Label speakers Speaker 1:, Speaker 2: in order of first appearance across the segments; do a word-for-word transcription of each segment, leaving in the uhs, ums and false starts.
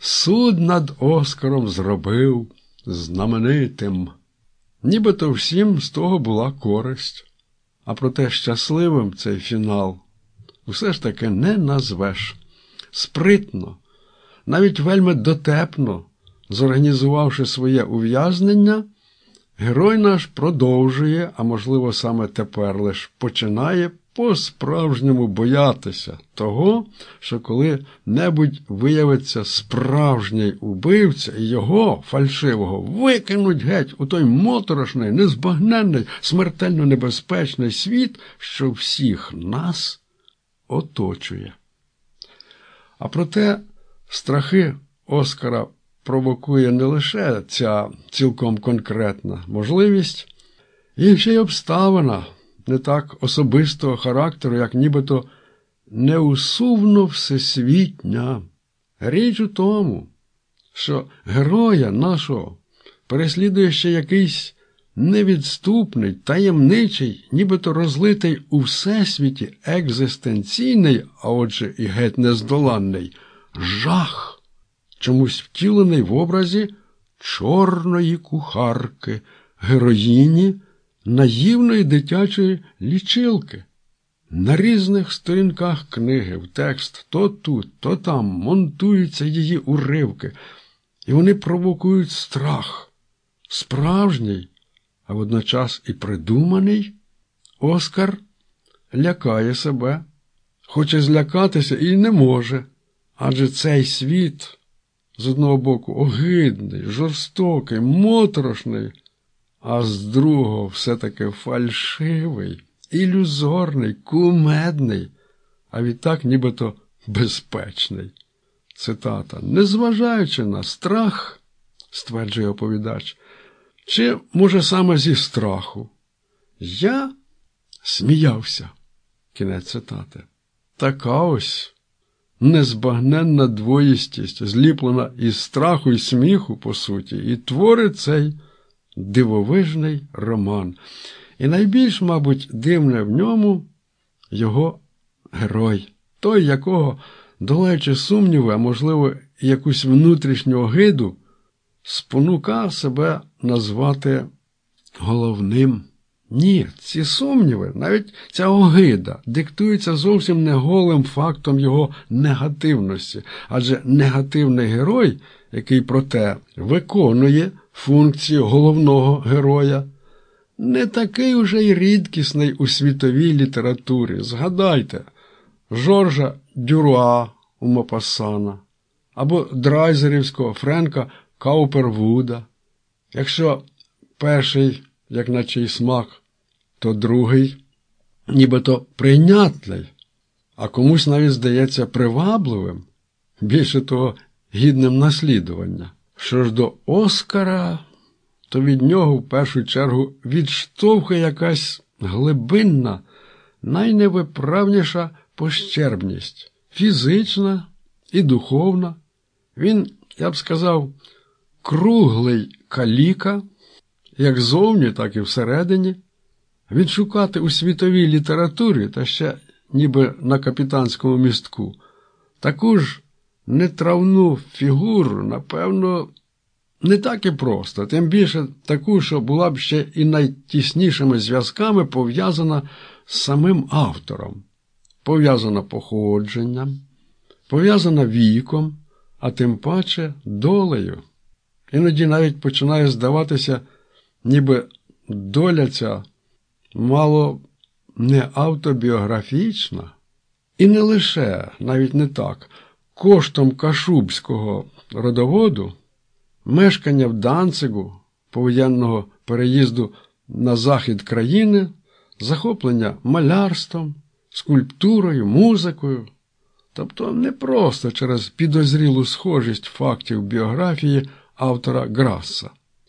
Speaker 1: суд над Оскаром зробив знаменитим. Нібито всім з того була користь. А проте щасливим цей фінал все ж таки не назвеш. Спритно, навіть вельми дотепно, зорганізувавши своє ув'язнення, герой наш продовжує, а можливо саме тепер лиш починає по-справжньому боятися того, що коли-небудь виявиться справжній убивця і його, фальшивого, викинуть геть у той моторошний, незбагненний, смертельно небезпечний світ, що всіх нас оточує. А проте страхи Оскара провокує не лише ця цілком конкретна можливість, і ще й обставина не так особистого характеру, як нібито неусувно всесвітня. Річ у тому, що героя нашого переслідує ще якийсь невідступний, таємничий, нібито розлитий у всесвіті екзистенційний, а отже і геть нездоланний, жах, чомусь втілений в образі чорної кухарки, героїні наївної дитячої лічилки. На різних сторінках книги, в текст, то тут, то там монтуються її уривки, і вони провокують страх. Справжній, а водночас і придуманий, Оскар лякає себе, хоче злякатися і не може, адже цей світ, з одного боку, огидний, жорстокий, моторошний, а з другого все-таки фальшивий, ілюзорний, кумедний, а відтак нібито безпечний. Цитата. «Незважаючи на страх, – стверджує оповідач, – чи, може, саме зі страху, я сміявся». Кінець цитати. Така ось незбагненна двоїстість, зліплена із страху і сміху, по суті, і творить цей дивовижний роман. І найбільш, мабуть, дивне в ньому його герой, той, якого, долаючи сумніви, а можливо, якусь внутрішню огиду, спонукав себе назвати головним. Ні, ці сумніви, навіть ця огида, диктуються зовсім не голим фактом його негативності, адже негативний герой, який проте виконує функцію головного героя, не такий уже й рідкісний у світовій літературі. Згадайте Жоржа Дюруа у Мопассана або драйзерівського Френка Каупервуда. Якщо перший, як наче й смак, то другий нібито прийнятний, а комусь навіть здається привабливим, більше того, гідним наслідування. Що ж до Оскара, то від нього в першу чергу відштовхує якась глибинна, найневиправніша пощербність, фізична і духовна. Він, я б сказав, круглий каліка, як зовні, так і всередині. Відшукати у світовій літературі, та ще ніби на капітанському містку, таку ж нетравну фігуру, напевно, не так і просто, тим більше таку, що була б ще і найтіснішими зв'язками пов'язана з самим автором. Пов'язана походженням, пов'язана віком, а тим паче долею. Іноді навіть починає здаватися, ніби доля ця мало не автобіографічна. І не лише, навіть не так, коштом кашубського родоводу, мешкання в Данцигу, повоєнного переїзду на захід країни, захоплення малярством, скульптурою, музикою. Тобто не просто через підозрілу схожість фактів біографії автора Грасса.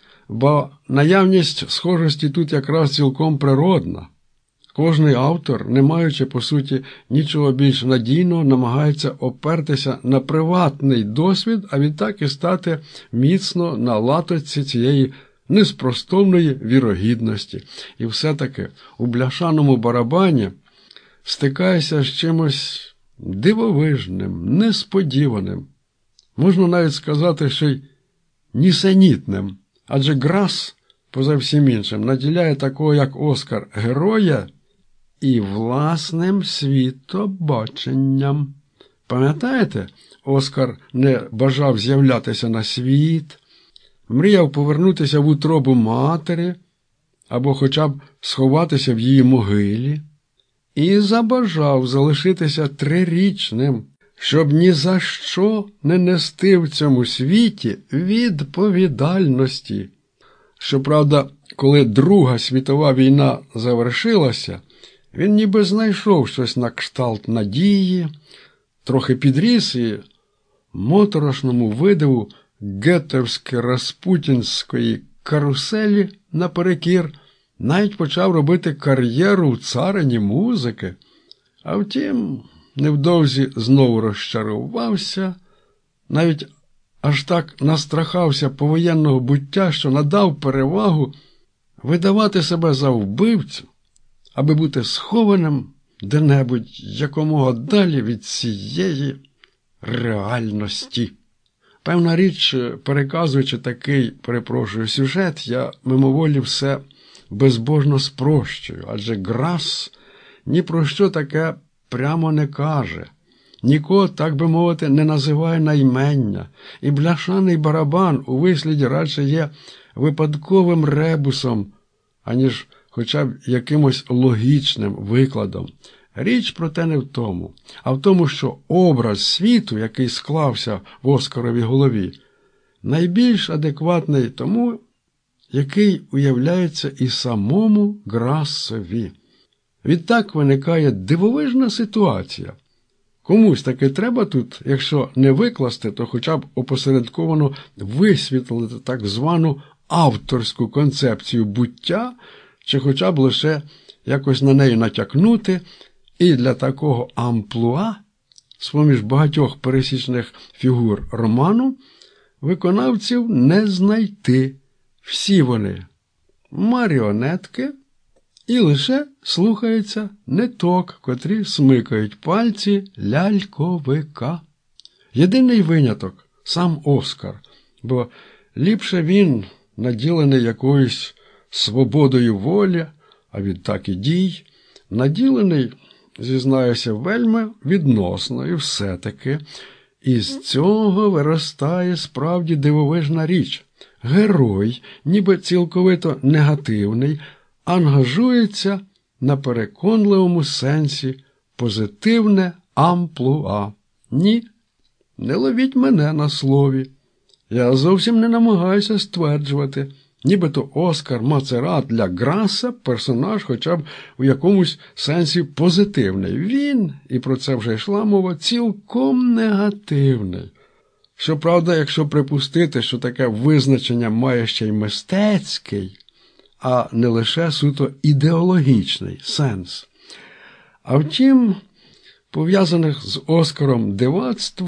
Speaker 1: Бо наявність схожості тут якраз цілком природна. Кожний автор, не маючи, по суті, нічого більш надійного, намагається опертися на приватний досвід, а відтак і стати міцно на латочці цієї неспростовної вірогідності. І все-таки у бляшаному барабані стикаєшся з чимось дивовижним, несподіваним. Можна навіть сказати, що й нісенітним, адже Грасс, поза всім іншим, наділяє такого, як Оскар, героя і власним світобаченням. Пам'ятаєте, Оскар не бажав з'являтися на світ, мріяв повернутися в утробу матері або хоча б сховатися в її могилі, і забажав залишитися трирічним, щоб ні за що не нести в цьому світі відповідальності. Щоправда, коли Друга світова війна завершилася, він ніби знайшов щось на кшталт надії, трохи підріс і моторошному видиву гетевсько-распутінської каруселі наперекір навіть почав робити кар'єру в царині музики. А втім, невдовзі знову розчарувався, навіть аж так настрахався повоєнного буття, що надав перевагу видавати себе за вбивцю, аби бути схованим де-небудь якомога далі від цієї реальності. Певна річ, переказуючи такий, перепрошую, сюжет, я мимоволі все безбожно спрощую, адже Грасс ні про що таке прямо не каже, нікого, так би мовити, не називає на імення, і бляшаний барабан у висліді радше є випадковим ребусом, аніж хоча б якимось логічним викладом. Річ, проте, не в тому, а в тому, що образ світу, який склався в Оскаровій голові, найбільш адекватний тому, який уявляється і самому Грассові. Відтак виникає дивовижна ситуація. Комусь таки треба тут, якщо не викласти, то хоча б опосередковано висвітлити так звану авторську концепцію буття, чи хоча б лише якось на неї натякнути, і для такого амплуа, з-поміж багатьох пересічних фігур роману, виконавців не знайти. Всі вони маріонетки і лише слухаються ниток, котрі смикають пальці ляльковика. Єдиний виняток – сам Оскар, бо ліпше він, наділений якоюсь свободою волі, а відтак і дій, наділений, зізнаюся, вельми відносно, і все-таки із цього виростає справді дивовижна річ. Герой, ніби цілковито негативний, ангажується на переконливому сенсі позитивне амплуа. Ні, не ловіть мене на слові. Я зовсім не намагаюся стверджувати, нібито Оскар Мацерат для Грасса персонаж хоча б у якомусь сенсі позитивний. Він, і про це вже йшла мова, цілком негативний. Щоправда, якщо припустити, що таке визначення має ще й мистецький, а не лише суто ідеологічний сенс. А втім, пов'язаних з Оскаром дивацтв,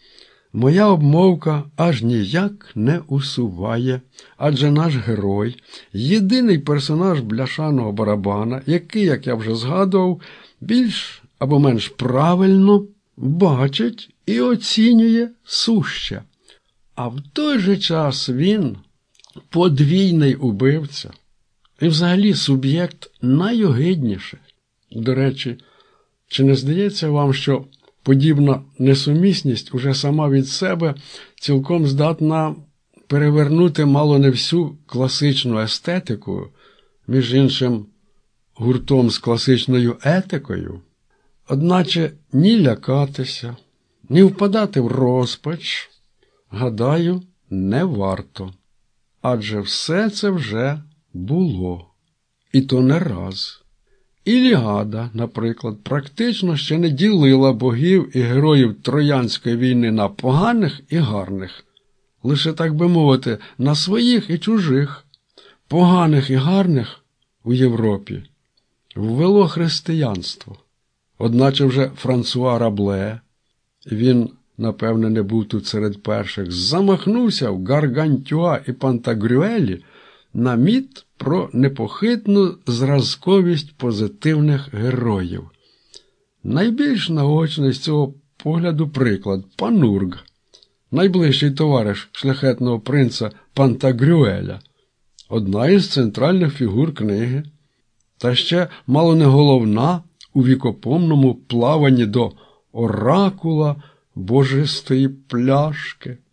Speaker 1: моя обмовка аж ніяк не усуває, адже наш герой – єдиний персонаж бляшаного барабана, який, як я вже згадував, більш або менш правильно бачить і оцінює суще. А в той же час він – подвійний убивця і взагалі суб'єкт найогидніший. До речі, чи не здається вам, що подібна несумісність уже сама від себе цілком здатна перевернути мало не всю класичну естетику, між іншим гуртом з класичною етикою? Одначе ні лякатися, ні впадати в розпач, гадаю, не варто. Адже все це вже було. І то не раз. Іліада, наприклад, практично ще не ділила богів і героїв Троянської війни на поганих і гарних. Лише, так би мовити, на своїх і чужих. Поганих і гарних у Європі ввело християнство. Одначе вже Франсуа Рабле, він, напевне, не був тут серед перших, замахнувся в Гаргантюа і Пантагрюелі на міт про непохитну зразковість позитивних героїв. Найбільш наочний з цього погляду приклад – Панург. найближчий товариш шляхетного принца Пантагрюеля, одна із центральних фігур книги, та ще мало не головна у вікопомному плаванні до оракула божистої пляшки.